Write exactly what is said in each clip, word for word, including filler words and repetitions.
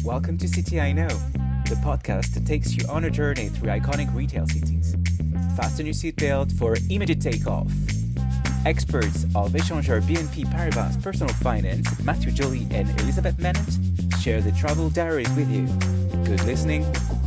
Welcome to City I Know, the podcast that takes you on a journey through iconic retail cities. Fasten your seatbelt for immediate takeoff. Experts of Échangeur B N P Paribas Personal Finance, Mathieu Joly and Elisabeth Menant, share the travel diaries with you. Good listening.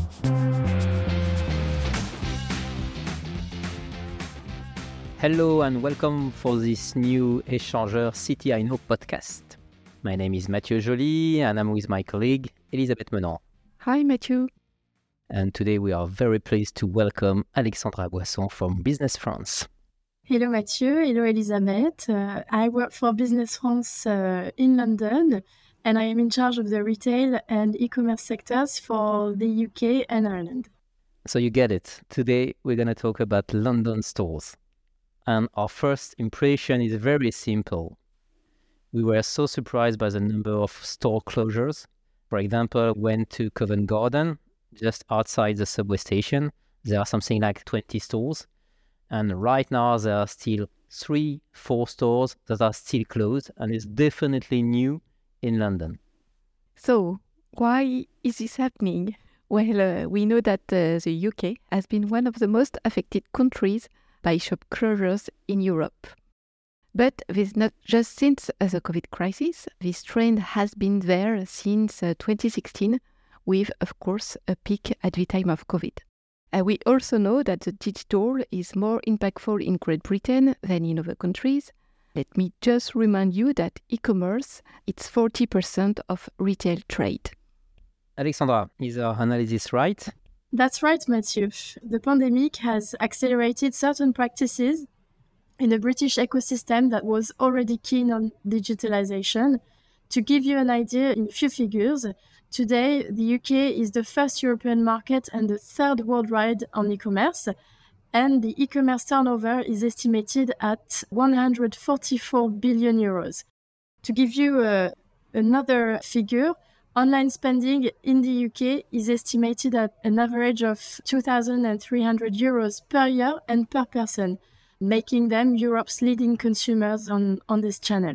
Hello and welcome for this new Échangeur City I Know podcast. My name is Mathieu Joly and I'm with my colleague Elisabeth Menant. Hi Mathieu. And today we are very pleased to welcome Alexandra Boisson from Business France. Hello Mathieu, hello Elisabeth. Uh, I work for Business France uh, in London and I am in charge of the retail and e-commerce sectors for the U K and Ireland. So you get it. Today we're going to talk about London stores. And our first impression is very simple. We were so surprised by the number of store closures. For example, went to Covent Garden, just outside the subway station. There are something like twenty stores. And right now there are still three, four stores that are still closed. And it's definitely new in London. So why is this happening? Well, uh, we know that uh, the U K has been one of the most affected countries by shop closures in Europe. But this not just since uh, the COVID crisis. This trend has been there since uh, twenty sixteen, with, of course, a peak at the time of COVID. Uh, we also know that the digital is more impactful in Great Britain than in other countries. Let me just remind you that e-commerce, it's forty percent of retail trade. Alexandra, is our analysis right? That's right, Mathieu. The pandemic has accelerated certain practices in the British ecosystem that was already keen on digitalization. To give you an idea in a few figures, today the U K is the first European market and the third worldwide on e-commerce, and the e-commerce turnover is estimated at one hundred forty-four billion euros. To give you uh, another figure, online spending in the U K is estimated at an average of two thousand three hundred euros per year and per person, making them Europe's leading consumers on, on this channel.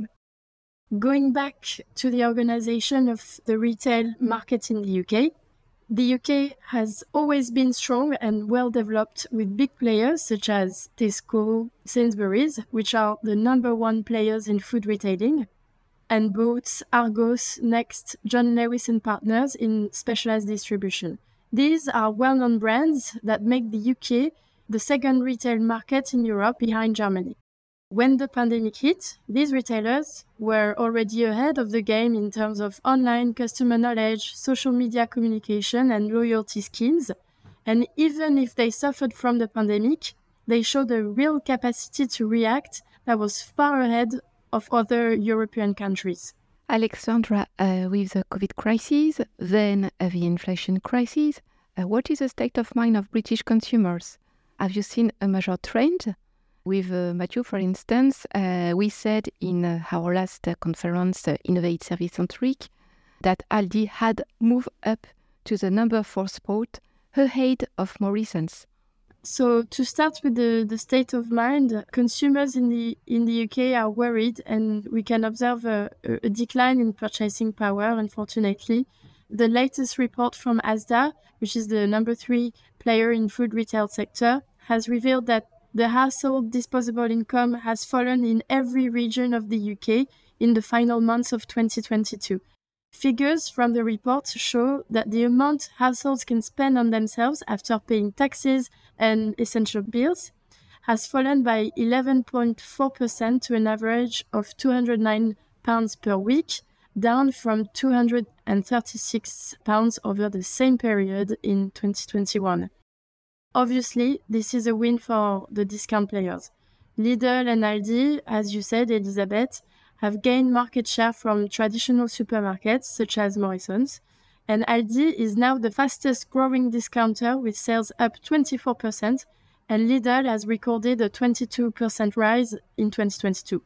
Going back to the organization of the retail market in the U K, the U K has always been strong and well developed with big players such as Tesco, Sainsbury's, which are the number one players in food retailing, and Boots, Argos, Next, John Lewis and Partners in specialized distribution. These are well-known brands that make the U K the second retail market in Europe behind Germany. When the pandemic hit, these retailers were already ahead of the game in terms of online customer knowledge, social media communication, and loyalty schemes. And even if they suffered from the pandemic, they showed a real capacity to react that was far ahead of other European countries. Alexandra, uh, with the COVID crisis, then uh, the inflation crisis, uh, what is the state of mind of British consumers? Have you seen a major trend? With uh, Mathieu, for instance, uh, we said in uh, our last uh, conference, uh, Innovate Service Centric, that Aldi had moved up to the number four spot ahead of Morrisons. So to start with the, the state of mind, consumers in the in the U K are worried, and we can observe a, a decline in purchasing power, unfortunately. The latest report from Asda, which is the number three player in food retail sector, has revealed that the household disposable income has fallen in every region of the U K in the final months of twenty twenty-two. Figures from the report show that the amount households can spend on themselves after paying taxes and essential bills has fallen by eleven point four percent to an average of two hundred nine pounds per week, down from two hundred thirty-six pounds over the same period in twenty twenty-one. Obviously, this is a win for the discount players. Lidl and Aldi, as you said, Elisabeth, have gained market share from traditional supermarkets such as Morrisons, and Aldi is now the fastest growing discounter with sales up twenty-four percent, and Lidl has recorded a twenty-two percent rise in twenty twenty-two.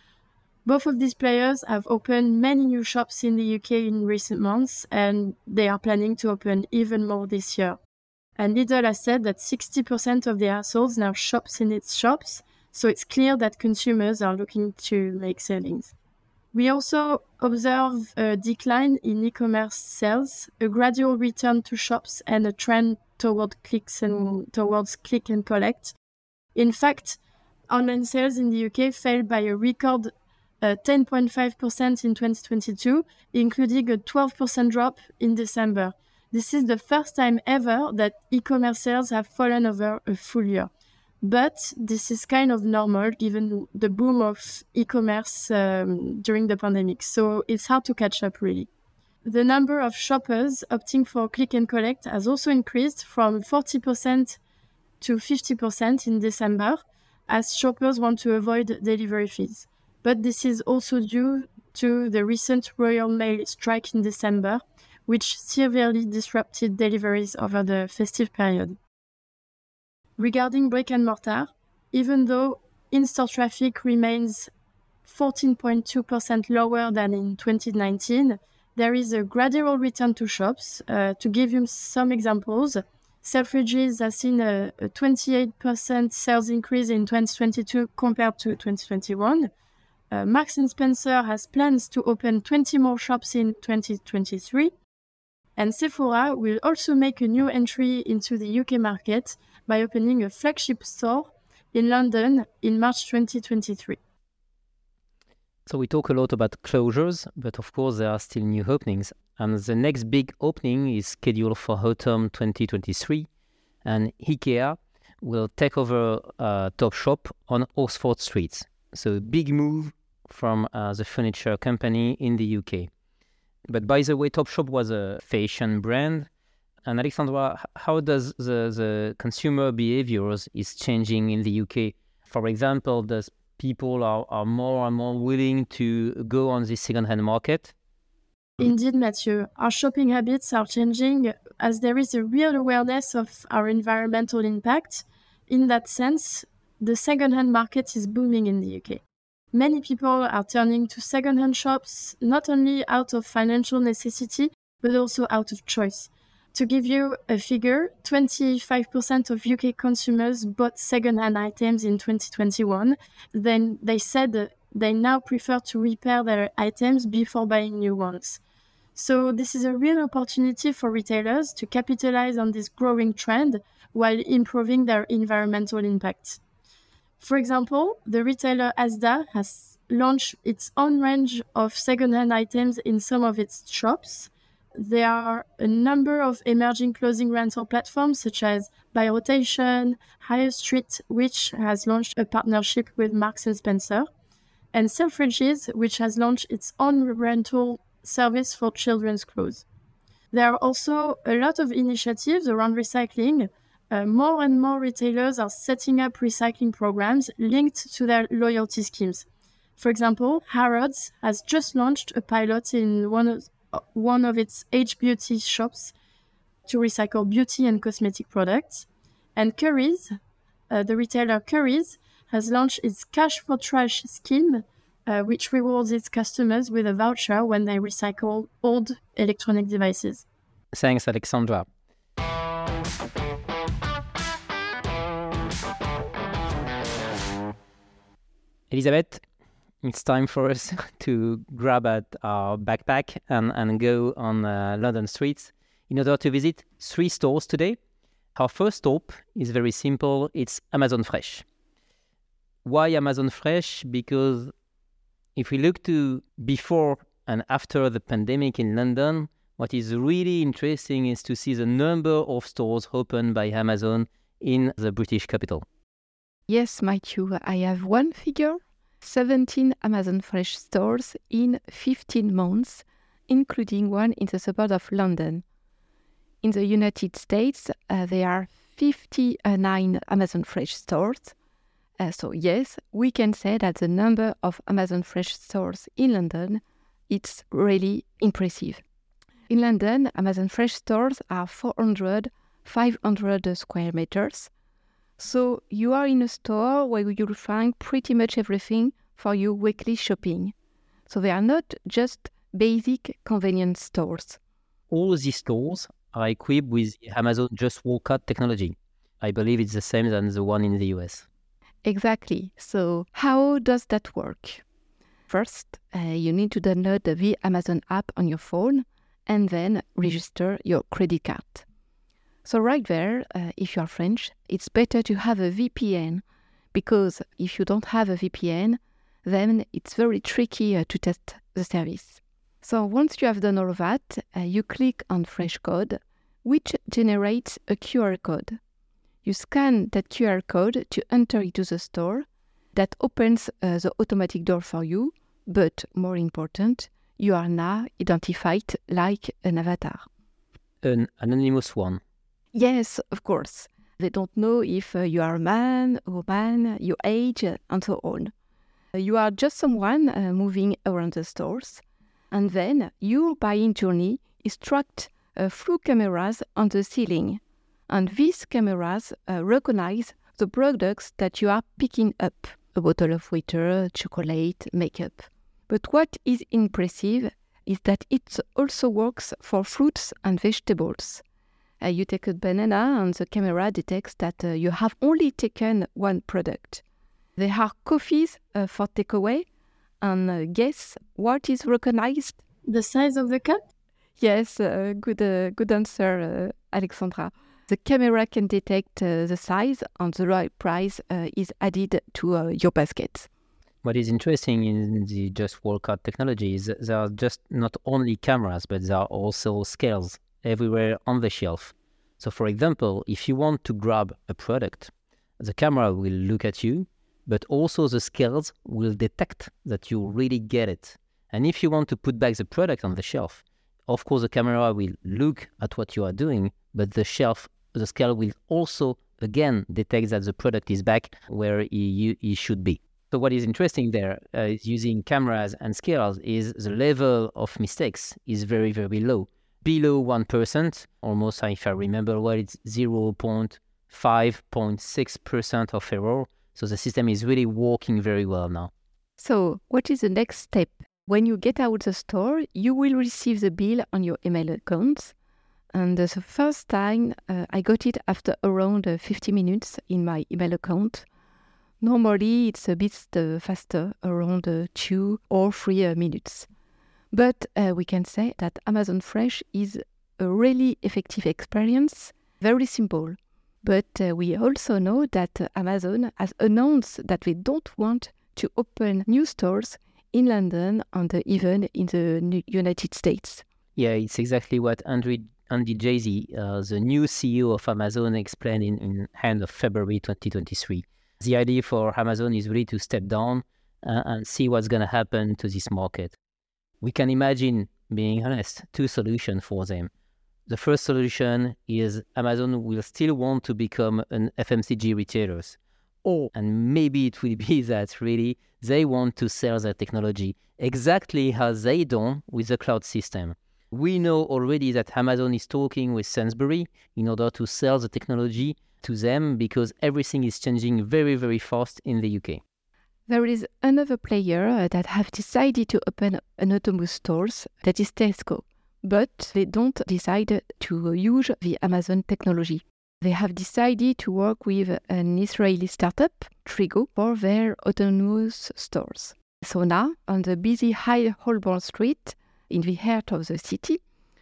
Both of these players have opened many new shops in the U K in recent months, and they are planning to open even more this year. And Lidl has said that sixty percent of their households now shops in its shops, so it's clear that consumers are looking to make savings. We also observe a decline in e-commerce sales, a gradual return to shops, and a trend toward clicks and towards click and collect. In fact, online sales in the U K fell by a record uh, ten point five percent in twenty twenty-two, including a twelve percent drop in December. This is the first time ever that e-commerce sales have fallen over a full year. But this is kind of normal given the boom of e-commerce um, during the pandemic. So it's hard to catch up, really. The number of shoppers opting for click and collect has also increased from forty percent to fifty percent in December, as shoppers want to avoid delivery fees. But this is also due to the recent Royal Mail strike in December, which severely disrupted deliveries over the festive period. Regarding brick and mortar, even though in-store traffic remains fourteen point two percent lower than in twenty nineteen, there is a gradual return to shops. Uh, to give you some examples, Selfridges has seen a, a twenty-eight percent sales increase in twenty twenty-two compared to twenty twenty-one. Uh, Marks and Spencer has plans to open twenty more shops in twenty twenty-three. And Sephora will also make a new entry into the U K market by opening a flagship store in London in March twenty twenty-three. So we talk a lot about closures, but of course there are still new openings. And the next big opening is scheduled for autumn twenty twenty-three. And IKEA will take over uh, Topshop on Oxford Street. So big move from uh, the furniture company in the U K. But by the way, Topshop was a fashion brand. And Alexandra, how does the, the consumer behaviors is changing in the U K? For example, does people are, are more and more willing to go on the second-hand market? Indeed, Mathieu. Our shopping habits are changing as there is a real awareness of our environmental impact. In that sense, the second-hand market is booming in the U K. Many people are turning to second-hand shops, not only out of financial necessity, but also out of choice. To give you a figure, twenty-five percent of U K consumers bought second-hand items in twenty twenty-one. Then they said they now prefer to repair their items before buying new ones. So this is a real opportunity for retailers to capitalize on this growing trend while improving their environmental impact. For example, the retailer Asda has launched its own range of second-hand items in some of its shops. There are a number of emerging clothing rental platforms such as Buy Rotation, Higher Street, which has launched a partnership with Marks and Spencer, and Selfridges, which has launched its own rental service for children's clothes. There are also a lot of initiatives around recycling. Uh, more and more retailers are setting up recycling programs linked to their loyalty schemes. For example, Harrods has just launched a pilot in one of, uh, one of its H Beauty shops to recycle beauty and cosmetic products. And Currys, uh, the retailer Currys, has launched its Cash for Trash scheme, uh, which rewards its customers with a voucher when they recycle old electronic devices. Thanks, Alexandra. Elisabeth, it's time for us to grab at our backpack and, and go on uh, London streets in order to visit three stores today. Our first stop is very simple. It's Amazon Fresh. Why Amazon Fresh? Because if we look to before and after the pandemic in London, what is really interesting is to see the number of stores opened by Amazon in the British capital. Yes, Matthew, I have one figure, seventeen Amazon Fresh stores in fifteen months, including one in the suburb of London. In the United States, uh, there are fifty-nine Amazon Fresh stores. Uh, so yes, we can say that the number of Amazon Fresh stores in London, it's really impressive. In London, Amazon Fresh stores are four hundred, five hundred square meters. So you are in a store where you'll find pretty much everything for your weekly shopping. So they are not just basic convenience stores. All these stores are equipped with Amazon Just Walk Out technology. I believe it's the same as the one in the U S. Exactly. So how does that work? First, uh, you need to download the Amazon app on your phone and then register your credit card. So right there, uh, if you are French, it's better to have a V P N, because if you don't have a V P N, then it's very tricky uh, to test the service. So once you have done all of that, uh, you click on Fresh Code, which generates a Q R code. You scan that Q R code to enter into the store. That opens uh, the automatic door for you, but more important, you are now identified like an avatar. An anonymous one. Yes, of course. They don't know if uh, you are a man, woman, your age, uh, and so on. Uh, you are just someone uh, moving around the stores, and then your buying journey is tracked uh, through cameras on the ceiling, and these cameras uh, recognize the products that you are picking up: a bottle of water, chocolate, makeup. But what is impressive is that it also works for fruits and vegetables. Uh, you take a banana and the camera detects that uh, you have only taken one product. There are coffees uh, for takeaway, and uh, guess what is recognized? The size of the cup? Yes, uh, good, uh, good answer, uh, Alexandra. The camera can detect uh, the size, and the right price uh, is added to uh, your basket. What is interesting in the Just Workout technology is that there are just not only cameras, but there are also scales everywhere on the shelf. So for example, if you want to grab a product, the camera will look at you, but also the scales will detect that you really get it. And if you want to put back the product on the shelf, of course the camera will look at what you are doing, but the shelf, the scale will also again detect that the product is back where it, it should be. So what is interesting there uh, is using cameras and scales is the level of mistakes is very, very low. Below one percent, almost, if I remember well, it's zero point five six percent of error. So the system is really working very well now. So what is the next step? When you get out the store, you will receive the bill on your email account. And the first time, uh, I got it after around uh, fifty minutes in my email account. Normally, it's a bit uh, faster, around uh, two or three uh, minutes. But uh, we can say that Amazon Fresh is a really effective experience, very simple. But uh, we also know that uh, Amazon has announced that they don't want to open new stores in London and uh, even in the United States. Yeah, it's exactly what Andrew, Andy Jassy, uh, the new C E O of Amazon, explained in, in end of February twenty twenty-three. The idea for Amazon is really to step down uh, and see what's going to happen to this market. We can imagine, being honest, two solutions for them. The first solution is Amazon will still want to become an F M C G retailer. Or, and maybe it will be that really they want to sell their technology exactly as they done with the cloud system. We know already that Amazon is talking with Sainsbury in order to sell the technology to them because everything is changing very, very fast in the U K. There is another player uh, that have decided to open an autonomous stores, that is Tesco, but they don't decide to use the Amazon technology. They have decided to work with an Israeli startup, Trigo, for their autonomous stores. So now, on the busy High Holborn Street, in the heart of the city,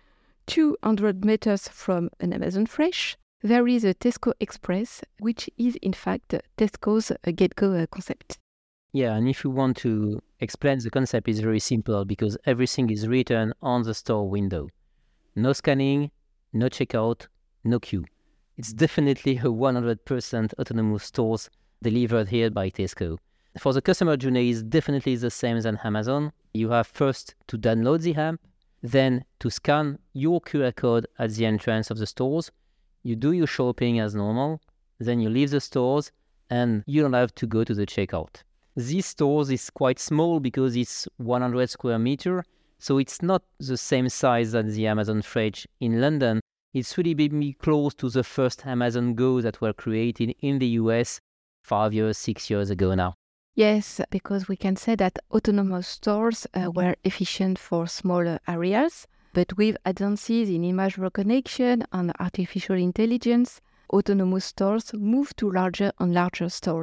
two hundred meters from an Amazon Fresh, there is a Tesco Express, which is in fact Tesco's GetGo concept. Yeah, and if you want to explain the concept, it's very simple because everything is written on the store window. No scanning, no checkout, no queue. It's definitely a one hundred percent autonomous stores delivered here by Tesco. For the customer journey, it's definitely the same as Amazon. You have first to download the app, then to scan your Q R code at the entrance of the stores. You do your shopping as normal, then you leave the stores and you don't have to go to the checkout. This store is quite small because it's one hundred square meter, so it's not the same size as the Amazon Fresh in London. It's really been close to the first Amazon Go that were created in the U S five years, six years ago now. Yes, because we can say that autonomous stores uh, were efficient for smaller areas, but with advances in image recognition and artificial intelligence, autonomous stores move to larger and larger stores.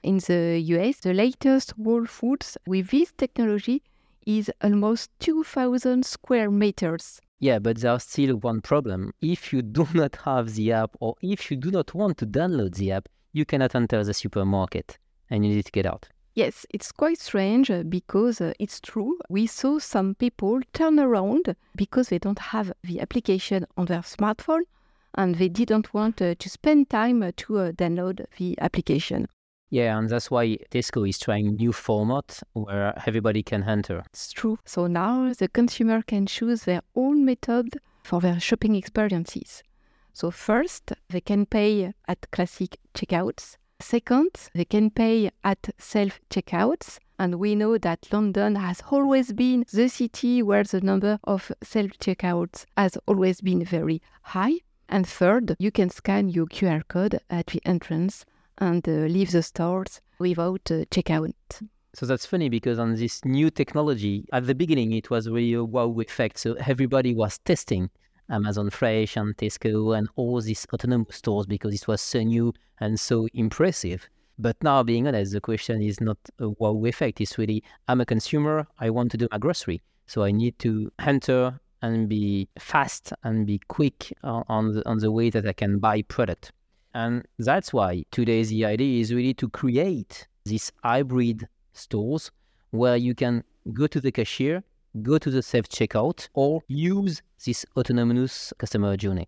In the U S, the latest Whole Foods with this technology is almost two thousand square meters. Yeah, but there's still one problem. If you do not have the app or if you do not want to download the app, you cannot enter the supermarket and you need to get out. Yes, it's quite strange uh, because uh, it's true. We saw some people turn around because they don't have the application on their smartphone and they didn't want uh, to spend time uh, to uh, download the application. Yeah, and that's why Tesco is trying new format where everybody can enter. It's true. So now the consumer can choose their own method for their shopping experiences. So first, they can pay at classic checkouts. Second, they can pay at self-checkouts. And we know that London has always been the city where the number of self-checkouts has always been very high. And third, you can scan your Q R code at the entrance and uh, leave the stores without uh, checkout. So that's funny because on this new technology, at the beginning, it was really a wow effect. So everybody was testing Amazon Fresh and Tesco and all these autonomous stores because it was so new and so impressive. But now, being honest, the question is not a wow effect. It's really, I'm a consumer, I want to do my grocery. So I need to enter and be fast and be quick on, on, the, on the way that I can buy product. And that's why today the idea is really to create these hybrid stores where you can go to the cashier, go to the self-checkout, or use this autonomous customer journey.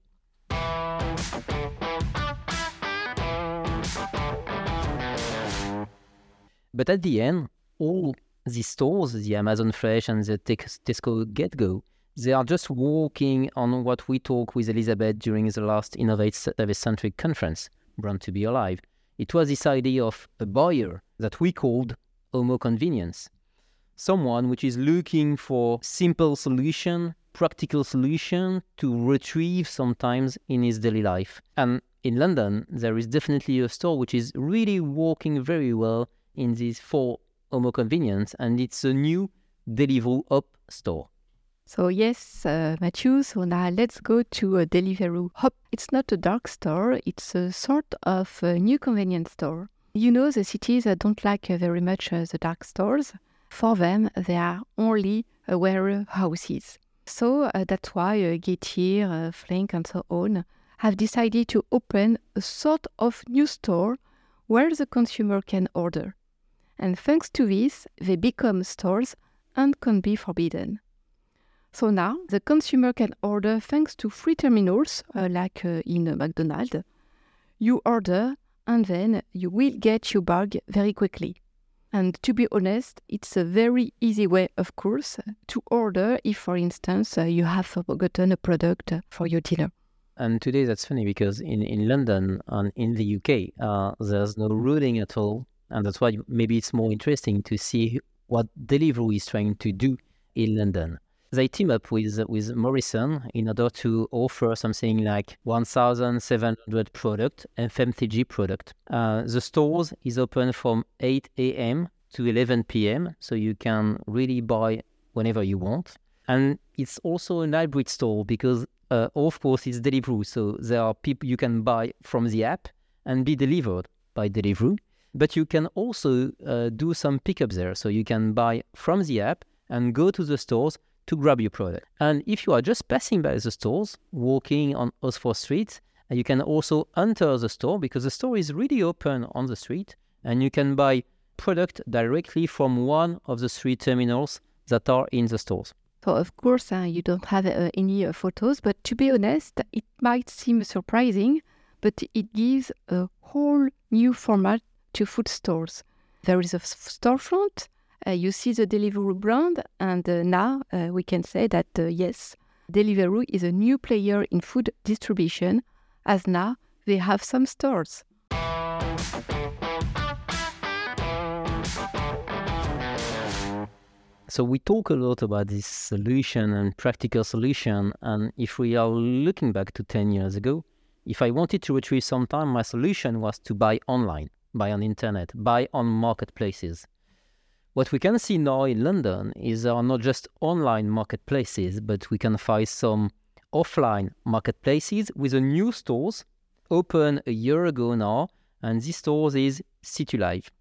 But at the end, all these stores, the Amazon Fresh and the Tesco GetGo, they are just working on what we talked with Elizabeth during the last Innovate Service-Centric conference, Brand to be Alive. It was this idea of a buyer that we called Homo Convenience. Someone which is looking for simple solution, practical solution to retrieve sometimes in his daily life. And in London, there is definitely a store which is really working very well in these four Homo Convenience, and it's a new Deliveroo Hub store. So yes, uh, Matthew, so now let's go to a Deliveroo Hub. It's not a dark store, it's a sort of a new convenience store. You know, the cities uh, don't like uh, very much uh, the dark stores. For them, they are only uh, warehouses. So uh, that's why uh, Getir, uh, Flink and so on have decided to open a sort of new store where the consumer can order. And thanks to this, they become stores and can be forbidden. So now, the consumer can order thanks to free terminals, uh, like uh, in uh, McDonald's. You order, and then you will get your bag very quickly. And to be honest, it's a very easy way, of course, to order if, for instance, uh, you have forgotten a product for your dinner. And today that's funny because in, in London and in the U K, uh, there's no ruling at all. And that's why maybe it's more interesting to see what Deliveroo is trying to do in London. They team up with with Morrison in order to offer something like one thousand seven hundred product, F M C G product. Uh, the stores is open from eight a.m. to eleven p.m. so you can really buy whenever you want. And it's also an hybrid store because, uh, of course, it's Deliveroo. So there are people you can buy from the app and be delivered by Deliveroo. But you can also uh, do some pickup there. So you can buy from the app and go to the stores to grab your product. And if you are just passing by the stores, walking on Oxford Street, you can also enter the store because the store is really open on the street and you can buy product directly from one of the three terminals that are in the stores. So of course, uh, you don't have uh, any uh, photos, but to be honest, it might seem surprising, but it gives a whole new format to food stores. There is a storefront. Uh, you see the Deliveroo brand, and uh, now uh, we can say that, uh, yes, Deliveroo is a new player in food distribution, as now they have some stores. So we talk a lot about this solution and practical solution, and if we are looking back to ten years ago, if I wanted to retrieve some time, my solution was to buy online, buy on internet, buy on marketplaces. What we can see now in London is there are not just online marketplaces, but we can find some offline marketplaces with a new stores open a year ago now, and this stores is CityLife.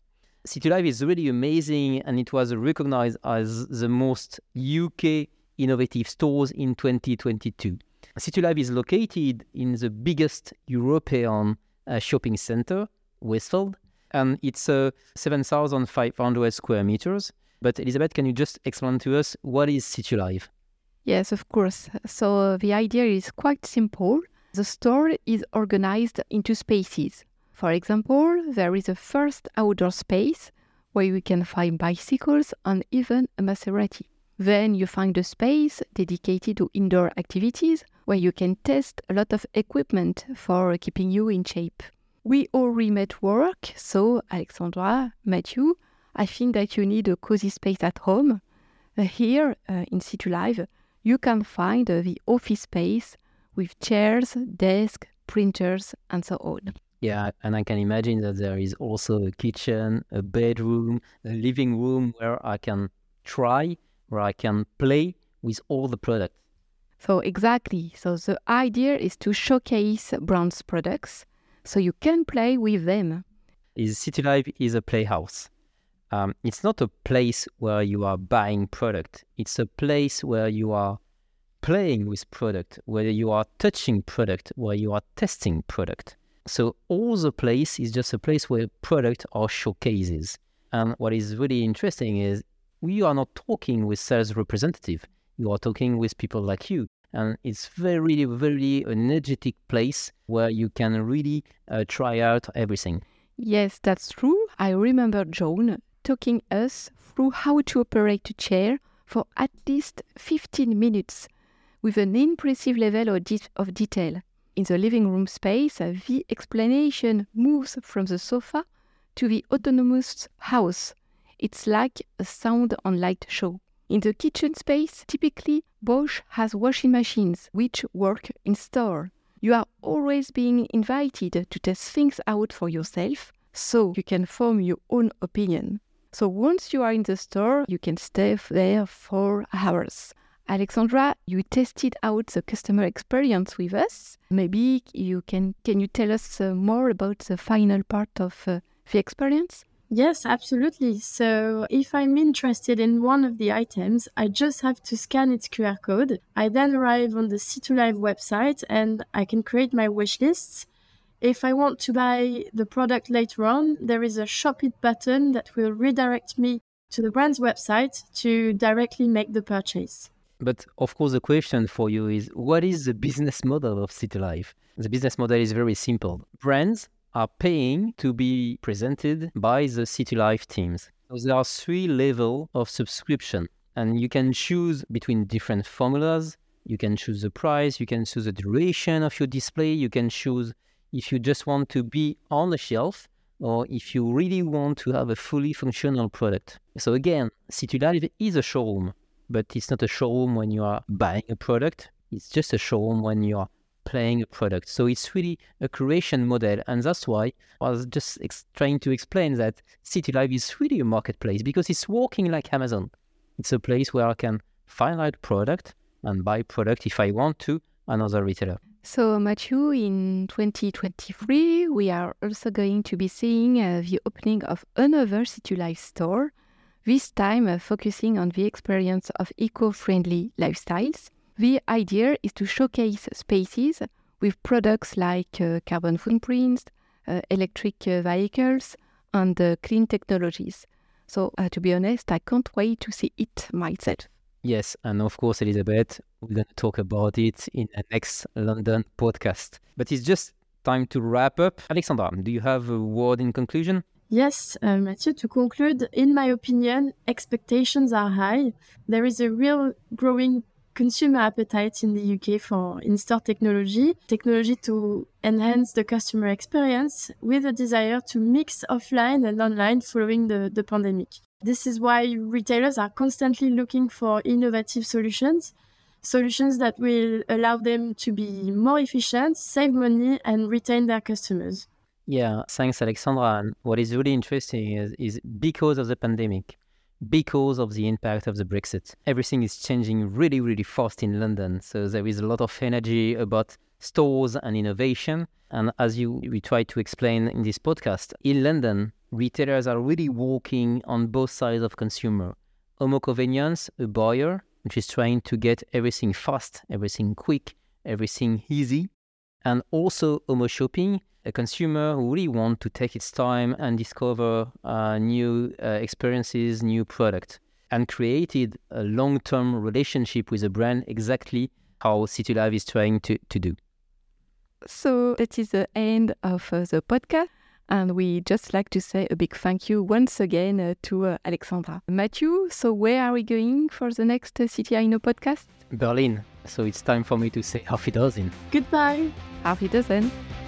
CityLife is really amazing, and it was recognized as the most U K innovative stores in twenty twenty-two. CityLife is located in the biggest European uh, shopping center, Westfield, and it's uh, seven thousand five hundred square meters. But Elizabeth, can you just explain to us what is CityLife? Yes, of course. So the idea is quite simple. The store is organized into spaces. For example, there is a first outdoor space where you can find bicycles and even a Maserati. Then you find a space dedicated to indoor activities where you can test a lot of equipment for keeping you in shape. We all remote work, so Alexandra, Matthew, I think that you need a cozy space at home. Uh, here uh, in CityLife, you can find uh, the office space with chairs, desks, printers, and so on. Yeah, and I can imagine that there is also a kitchen, a bedroom, a living room where I can try, where I can play with all the products. So exactly. So the idea is to showcase brands' products so you can play with them. Is CityLife is a playhouse. Um, it's not a place where you are buying product. It's a place where you are playing with product, where you are touching product, where you are testing product. So all the place is just a place where product are showcases. And what is really interesting is we are not talking with sales representative. You are talking with people like you. And it's very, very energetic place where you can really uh, try out everything. Yes, that's true. I remember Joan talking us through how to operate a chair for at least fifteen minutes with an impressive level of, de- of detail. In the living room space, uh, the explanation moves from the sofa to the autonomous house. It's like a sound and light show. In the kitchen space, typically Bosch has washing machines which work in store. You are always being invited to test things out for yourself so you can form your own opinion. So once you are in the store, you can stay there for hours. Alexandra, you tested out the customer experience with us. Maybe you can can you tell us uh, more about the final part of uh, the experience? Yes, absolutely. So if I'm interested in one of the items, I just have to scan its Q R code. I then arrive on the CityLife website and I can create my wish lists. If I want to buy the product later on, there is a Shop It button that will redirect me to the brand's website to directly make the purchase. But of course, the question for you is, what is the business model of CityLife? The business model is very simple. Brands are paying to be presented by the CityLife teams. So there are three levels of subscription, and you can choose between different formulas. You can choose the price, you can choose the duration of your display, you can choose if you just want to be on the shelf, or if you really want to have a fully functional product. So again, CityLife is a showroom, but it's not a showroom when you are buying a product. It's just a showroom when you are playing a product. So it's really a creation model. And that's why I was just ex- trying to explain that CityLife is really a marketplace because it's working like Amazon. It's a place where I can find out product and buy product if I want to, another retailer. So Matthew, in twenty twenty-three, we are also going to be seeing uh, the opening of another CityLife store, this time uh, focusing on the experience of eco-friendly lifestyles. The idea is to showcase spaces with products like uh, carbon footprints, uh, electric uh, vehicles, and uh, clean technologies. So uh, to be honest, I can't wait to see it myself. Yes, and of course, Elizabeth, we're going to talk about it in the next London podcast. But it's just time to wrap up. Alexandra, do you have a word in conclusion? Yes, uh, Mathieu, to conclude, in my opinion, expectations are high. There is a real growing consumer appetite in the U K for in-store technology, technology to enhance the customer experience with a desire to mix offline and online following the, the pandemic. This is why retailers are constantly looking for innovative solutions, solutions that will allow them to be more efficient, save money, and retain their customers. Yeah, thanks, Alexandra. And what is really interesting is, is because of the pandemic, because of the impact of the Brexit, everything is changing really, really fast in London. So there is a lot of energy about stores and innovation. And as you we try to explain in this podcast, in London, retailers are really walking on both sides of consumer. Homo convenience, a buyer, which is trying to get everything fast, everything quick, everything easy. And also Homo shopping, a consumer who really want to take its time and discover uh, new uh, experiences, new product, and created a long-term relationship with a brand, exactly how CityLife is trying to, to do. So that is the end of uh, the podcast. And we just like to say a big thank you once again uh, to uh, Alexandra. Matthew, so where are we going for the next uh, City I Know podcast? Berlin. So it's time for me to say Auf Wiedersehen. Goodbye. Auf Wiedersehen.